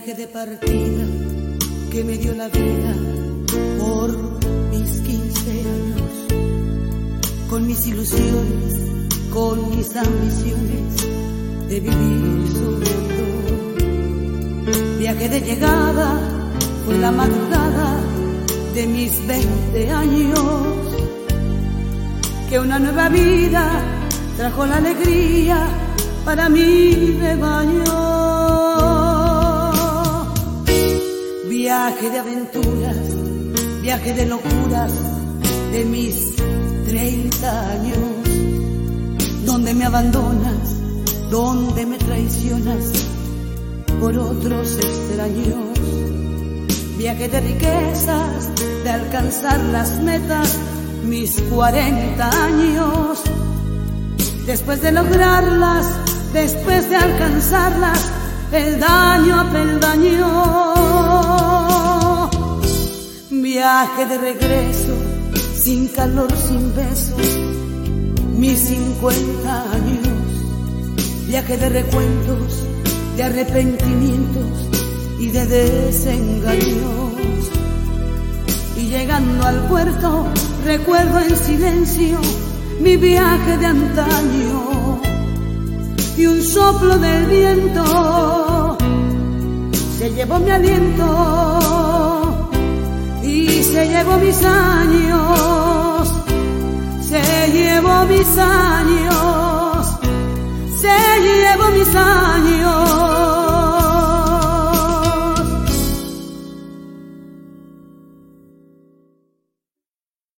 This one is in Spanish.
Viaje de partida que me dio la vida por mis 15 años, con mis ilusiones, con mis ambiciones de vivir soñando. Viaje de llegada fue la madrugada de mis 20 años, que una nueva vida trajo la alegría para mi rebaño. Viaje de aventuras, viaje de locuras de mis 30 años, donde me abandonas, donde me traicionas por otros extraños. Viaje de riquezas, de alcanzar las metas, mis 40 años, después de lograrlas, después de alcanzarlas, peldaño a peldaño. Viaje de regreso, sin calor, sin besos, mis 50 años. Viaje de recuentos, de arrepentimientos y de desengaños. Y llegando al puerto, recuerdo en silencio mi viaje de antaño. Y un soplo del viento se llevó mi aliento y se llevó mis años, se llevó mis años, se llevó mis años.